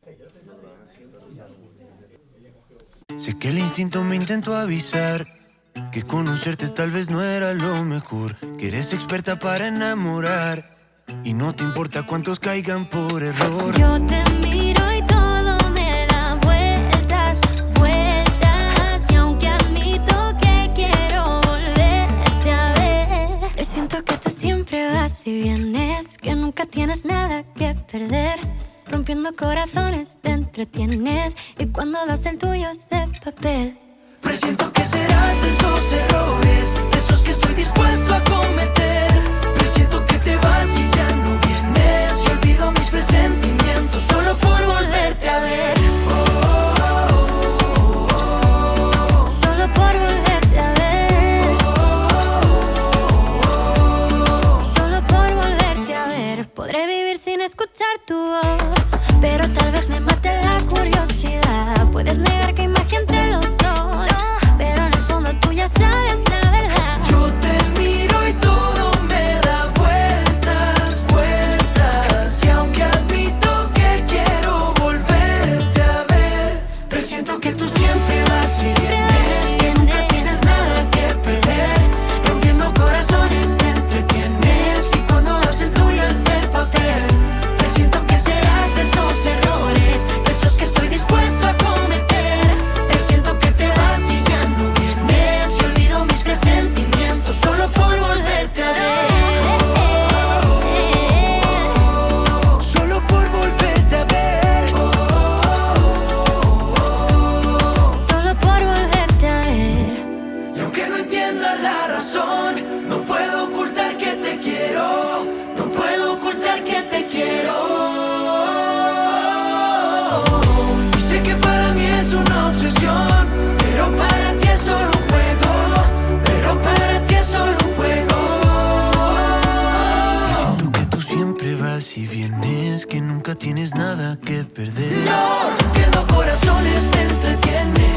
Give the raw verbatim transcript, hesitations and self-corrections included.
Sé que el instinto me intentó avisar que conocerte tal vez no era lo mejor, que eres experta para enamorar y no te importa cuántos caigan por error. Yo te miro y todo me da vueltas, vueltas, y aunque admito que quiero volverte a ver, presiento que tú siempre vas y vienes, que nunca tienes nada que perder. Rompiendo corazones te entretienes y cuando das el tuyo es de papel. Presiento que serás de esos errores, de esos que estoy dispuesto a cometer. Presiento que te vas y ya no vienes, y olvido mis presentimientos solo por volverte a ver. Oh, oh, oh, oh, oh. Solo por volverte a ver. Oh, oh, oh. Solo por volverte a ver. Podré vivir sin escuchar tu voz, pero tal vez me mate la curiosidad. Puedes negar que hay magia entre los dos, pero en el fondo tú ya sabes la verdad. Yo te miro y todo me da vueltas, vueltas, y aunque admito que quiero volverte a ver, presiento que tú siempre vas y vienes, que nunca tienes nada que perder. Rompiendo corazones te entretienes y cuando das el tuyo es de papel. Presiento que serás de esos errores, de esos que estoy dispuesto a cometer. Presiento que te vas y ya no vienes, y olvido mis presentimientos solo por volverte a ver. Solo por volverte a ver. Solo por volverte a ver. Y aunque no entienda la razón, no puedo ocultar que te quiero, no puedo ocultar que te quiero. Y sé que para mí es una obsesión, pero para ti es solo un juego, pero para ti es solo un juego. Y siento que tú siempre vas y vienes, que nunca tienes nada que perder. No, rompiendo corazones te entretienes